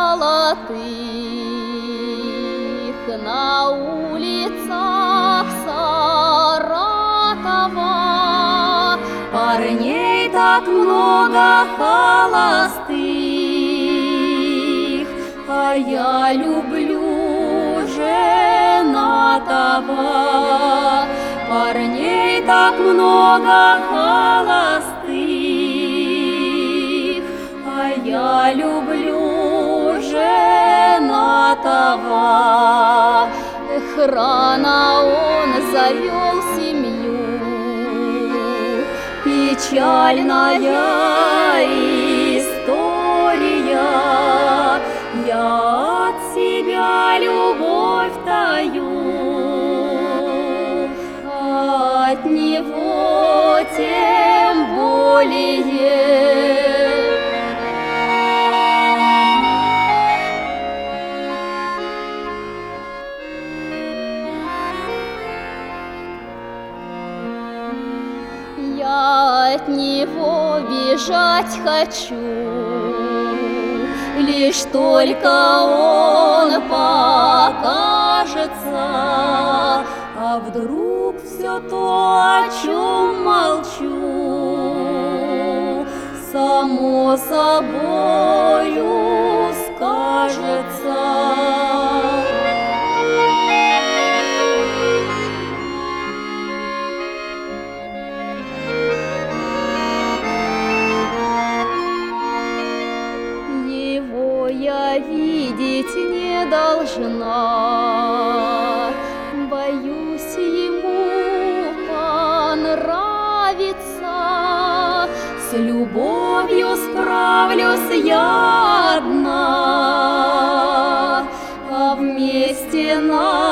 золотых на улицах Саратова. Парней так много холостых, а я люблю женатого. Парней так много холостых, а я люблю женатого. Эх, рано он завел семью, печальная история. Я от себя любовь таю, от него тем более. Я от него бежать хочу, лишь только он покажется. А вдруг все то, о чем молчу, само собою скажется. Его я видеть не должна, боюсь ему понравиться. С любовью справлюсь я одна, а вместе нас